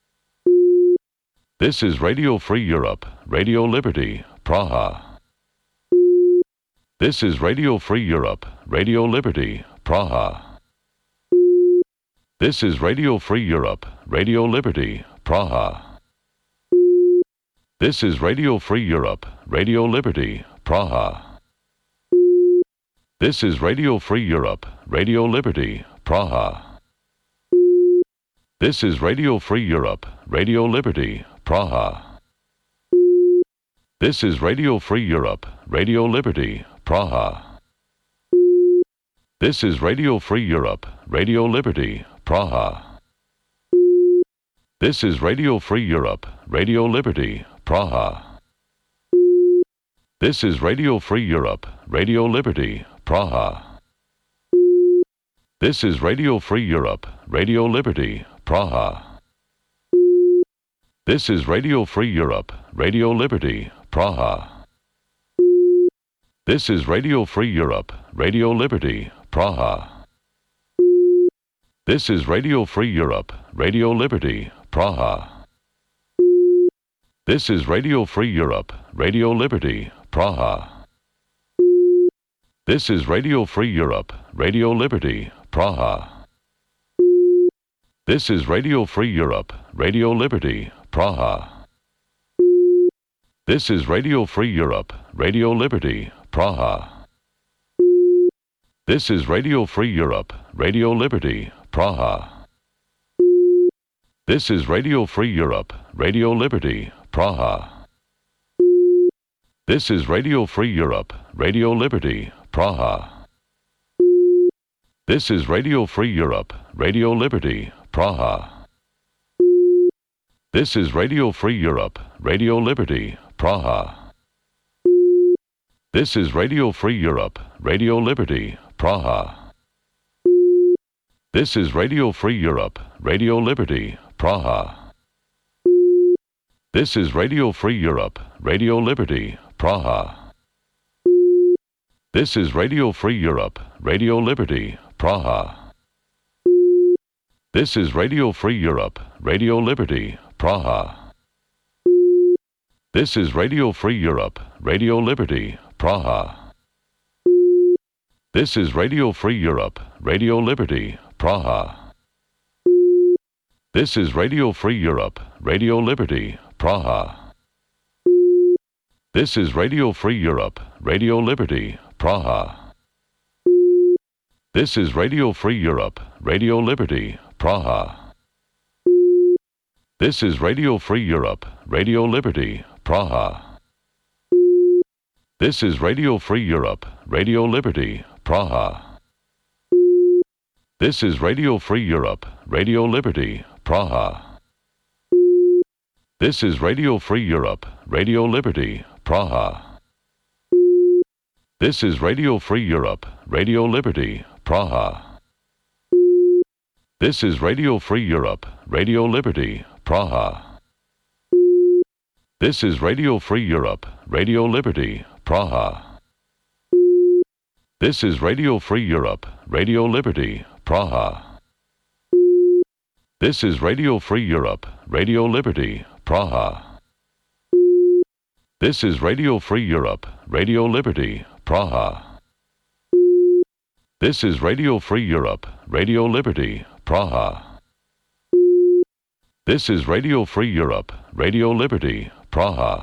This is Radio Free Europe, Radio Liberty, Praha. This is Radio Free Europe, Radio Liberty, Praha. This is Radio Free Europe, Radio Liberty, Praha. This is Radio Free Europe, Radio Liberty, Praha. This is Radio Free Europe, Radio Liberty, Praha. This is Radio Free Europe, Radio Liberty, Praha. This is Radio Free Europe, Radio Liberty, Praha. This is Radio Free Europe, Radio Liberty, Praha. This is Radio Free Europe, Radio Liberty, Praha. This is Radio Free Europe, Radio Liberty, Praha. This is Radio Free Europe, Radio Liberty, Praha. This is Radio Free Europe, Radio Liberty, Praha. This is Radio Free Europe, Radio Liberty, Praha. This is Radio Free Europe, Radio Liberty, Praha. This is Radio Free Europe, Radio Liberty, Praha. This is Radio Free Europe, Radio Liberty, Praha. This is Radio Free Europe, Radio Liberty, Praha. This is Radio Free Europe, Radio Liberty, Praha. This is Radio Free Europe, Radio Liberty, Praha. This is Radio Free Europe, Radio Liberty, Praha. This is Radio Free Europe, Radio Liberty, Praha. This is Radio Free Europe, Radio Liberty, Praha. This is Radio Free Europe, Radio Liberty, Praha. This is Radio Free Europe, Radio Liberty, Praha. This is Radio Free Europe, Radio Liberty, Praha. This is Radio Free Europe, Radio Liberty, Praha. This is Radio Free Europe, Radio Liberty, Praha. This is Radio Free Europe, Radio Liberty, Praha. This is Radio Free Europe, Radio Liberty, Praha. This is Radio Free Europe, Radio Liberty, Praha. This is Radio Free Europe, Radio Liberty, Praha. This is Radio Free Europe, Radio Liberty, Praha. This is Radio Free Europe, Radio Liberty, Praha. This is Radio Free Europe, Radio Liberty, Praha. This is Radio Free Europe, Radio Liberty, Praha. This is Radio Free Europe, Radio Liberty, Praha. This is Radio Free Europe, Radio Liberty, Praha. This is Radio Free Europe, Radio Liberty, Praha. This is Radio Free Europe, Radio Liberty, Praha. This is Radio Free Europe, Radio Liberty, Praha. This is Radio Free Europe, Radio Liberty, Praha. This is Radio Free Europe, Radio Liberty, Praha. This is Radio Free Europe, Radio Liberty, Praha. This is Radio Free Europe, Radio Liberty, Praha. This is Radio Free Europe, Radio Liberty, Praha.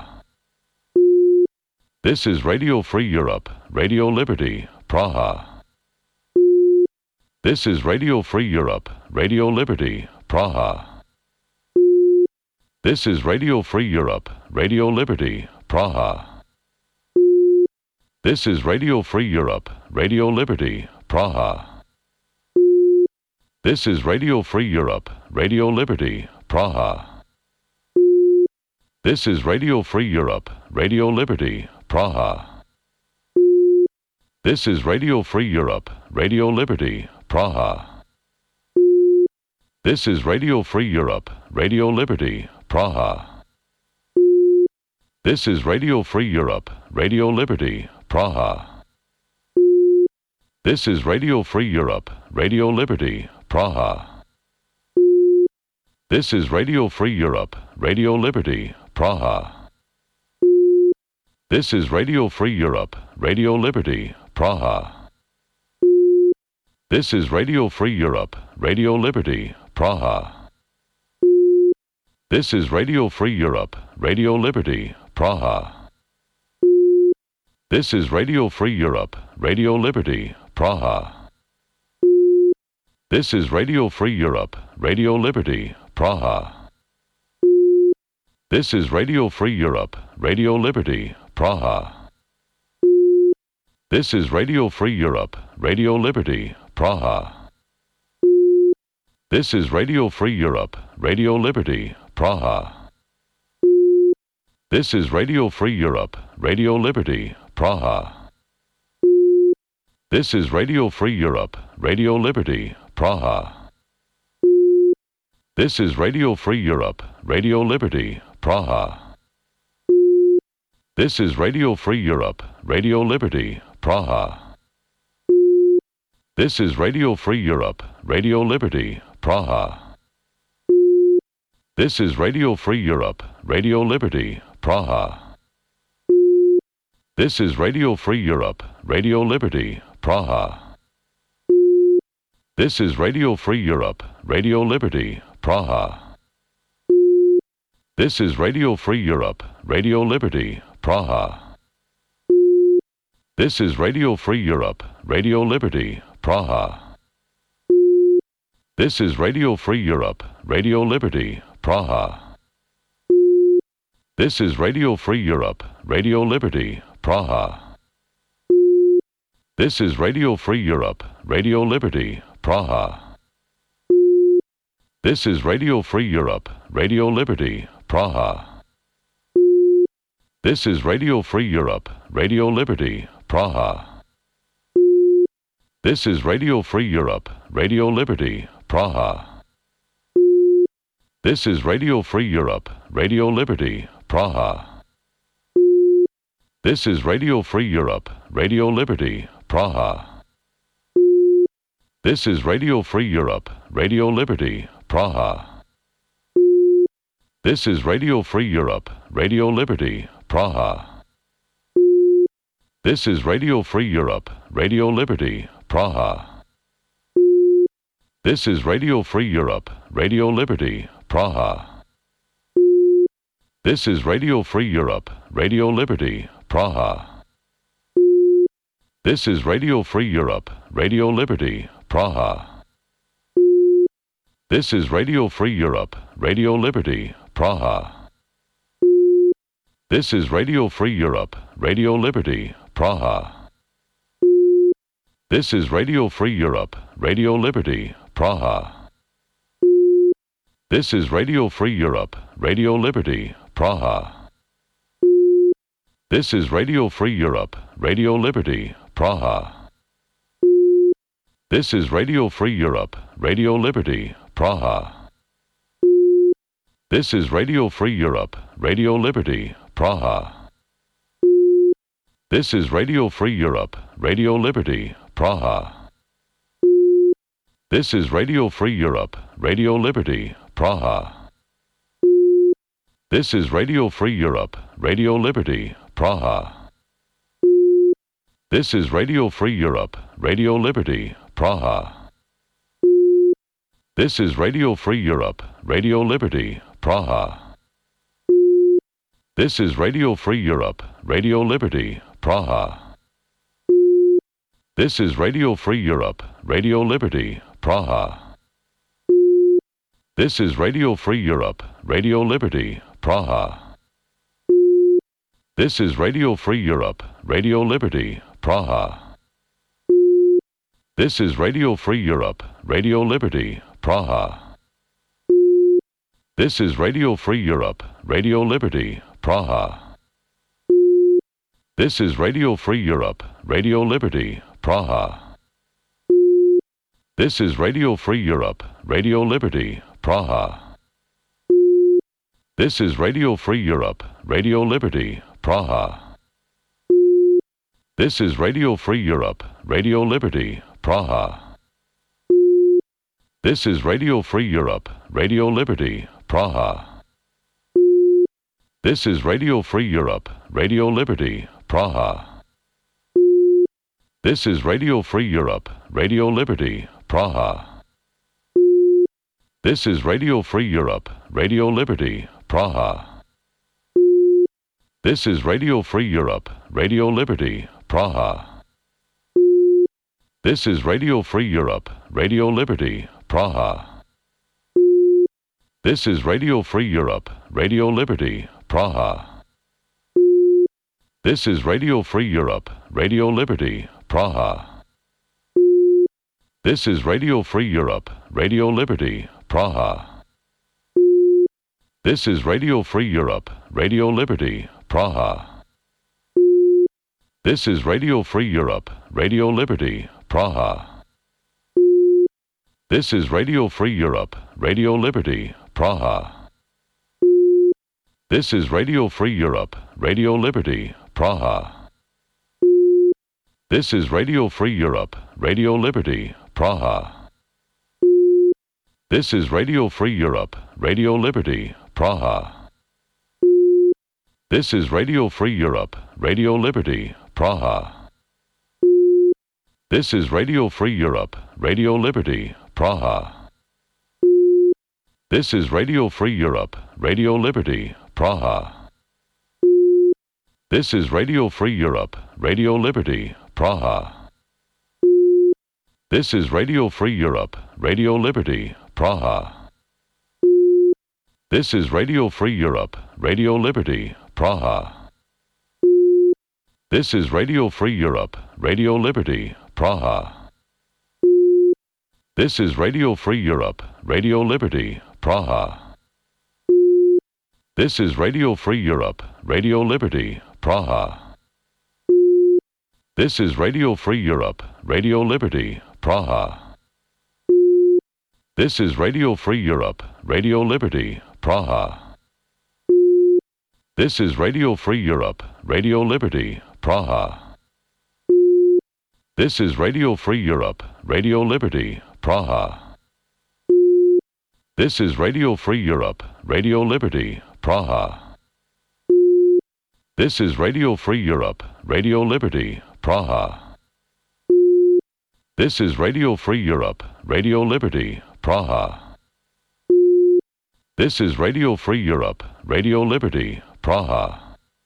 This is Radio Free Europe, Radio Liberty, Praha. This is Radio Free Europe, Radio Liberty, Praha. This is Radio Free Europe, Radio Liberty, Praha. This is Radio Free Europe, Radio Liberty, Praha. This is Radio Free Europe, Radio Liberty, Praha. This is Radio Free Europe, Radio Liberty, Praha. This is Radio Free Europe, Radio Liberty, Praha. This is Radio Free Europe, Radio Liberty, Praha. This is Radio Free Europe, Radio Liberty, Praha. This is Radio Free Europe, Radio Liberty, Praha. This is Radio Free Europe, Radio Liberty, Praha. This is Radio Free Europe, Radio Liberty, Praha. This is Radio Free Europe, Radio Liberty, Praha. This is Radio Free Europe, Radio Liberty, Praha. This is Radio Free Europe, Radio Liberty, Praha. This is Radio Free Europe, Radio Liberty, Praha. This is Radio Free Europe, Radio Liberty, Praha. This is Radio Free Europe, Radio Liberty, Praha. This is Radio Free Europe, Radio Liberty, Praha. This is Radio Free Europe, Radio Liberty, Praha. This is Radio Free Europe, Radio Liberty, Praha. This is Radio Free Europe, Radio Liberty, Praha. This is Radio Free Europe, Radio Liberty, Praha. This is Radio Free Europe, Radio Liberty, Praha. This is Radio Free Europe, Radio Liberty, Praha. This is Radio Free Europe, Radio Liberty, Praha. This is Radio Free Europe, Radio Liberty, Praha. This is Radio Free Europe, Radio Liberty, Praha. This is Radio Free Europe, Radio Liberty, Praha. This is Radio Free Europe, Radio Liberty, Praha. This is Radio Free Europe, Radio Liberty, Praha. This is Radio Free Europe, Radio Liberty, Praha. This is Radio Free Europe, Radio Liberty, Praha. This is Radio Free Europe, Radio Liberty, Praha. This is Radio Free Europe, Radio Liberty, Praha. This is Radio Free Europe, Radio Liberty, Praha. This is Radio Free Europe, Radio Liberty, Praha. This is Radio Free Europe, Radio Liberty, Praha. This is Radio Free Europe, Radio Liberty, Praha. This is Radio Free Europe, Radio Liberty, Praha. This is Radio Free Europe, Radio Liberty, Praha. This is Radio Free Europe, Radio Liberty, Praha. This is Radio Free Europe, Radio Liberty, Praha. This is Radio Free Europe, Radio Liberty, Praha. This is Radio Free Europe, Radio Liberty, Praha. This is Radio Free Europe, Radio Liberty, Praha. This is Radio Free Europe, Radio Liberty, Praha. This is Radio Free Europe, Radio Liberty, Praha. This is Radio Free Europe, Radio Liberty, Praha. This is Radio Free Europe, Radio Liberty, Praha. This is Radio Free Europe, Radio Liberty, Praha. This is Radio Free Europe, Radio Liberty, Praha. This is Radio Free Europe, Radio Liberty, Praha. This is Radio Free Europe, Radio Liberty, Praha. This is Radio Free Europe, Radio Liberty, Praha. This is Radio Free Europe, Radio Liberty, Praha. This is Radio Free Europe, Radio Liberty, Praha. This is Radio Free Europe, Radio Liberty, Praha. This is Radio Free Europe, Radio Liberty, Praha. This is Radio Free Europe, Radio Liberty, Praha. This is Radio Free Europe, Radio Liberty, Praha. This is Radio Free Europe, Radio Liberty, Praha. This is Radio Free Europe, Radio Liberty, Praha. This is Radio Free Europe, Radio Liberty, Praha. This is Radio Free Europe, Radio Liberty, Praha. This is Radio Free Europe, Radio Liberty, Praha. This is Radio Free Europe, Radio Liberty, Praha. This is Radio Free Europe, Radio Liberty, Praha. This is Radio Free Europe, Radio Liberty, Praha. This is Radio Free Europe, Radio Liberty, Praha. This is Radio Free Europe, Radio Liberty, Praha. This is Radio Free Europe, Radio Liberty, Praha. This is Radio Free Europe, Radio Liberty, Praha. This is Radio Free Europe, Radio Liberty, Praha. This is Radio Free Europe, Radio Liberty, Praha. This is Radio Free Europe, Radio Liberty, Praha. This is Radio Free Europe, Radio Liberty, Praha. This is Radio Free Europe, Radio Liberty, Praha. This is Radio Free Europe, Radio Liberty, Praha. This is Radio Free Europe, Radio Liberty, Praha. This is Radio Free Europe, Radio Liberty, Praha. This is Radio Free Europe, Radio Liberty, Praha. This is Radio Free Europe, Radio Liberty, Praha. This is Radio Free Europe, Radio Liberty, Praha. This is Radio Free Europe, Radio Liberty, Praha. This is Radio Free Europe, Radio Liberty, Praha. This is Radio Free Europe, Radio Liberty, Praha. This is Radio Free Europe, Radio Liberty, Praha. This is Radio Free Europe, Radio Liberty, Praha. This is Radio Free Europe, Radio Liberty, Praha. This is Radio Free Europe, Radio Liberty, Praha. This is Radio Free Europe, Radio Liberty, Praha. This is Radio Free Europe, Radio Liberty, Praha. This is Radio Free Europe, Radio Liberty, Praha. This is Radio Free Europe, Radio Liberty, Praha. This is Radio Free Europe, Radio Liberty, Praha. This is Radio Free Europe, Radio Liberty, Praha.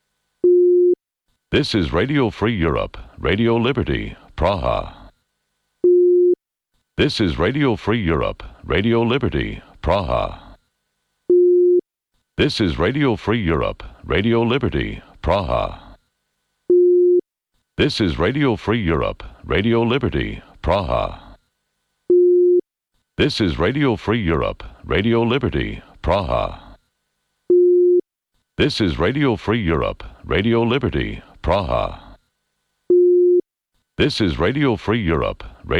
This is Radio Free Europe, Radio Liberty, Praha. This is Radio Free Europe, Radio Liberty, Praha. This is Radio Free Europe, Radio Liberty, Praha. This is Radio Free Europe, Radio Liberty, Praha. This is Radio Free Europe, Radio Liberty, Praha. This is Radio Free Europe, Radio Liberty, Praha. This is Radio Free Europe,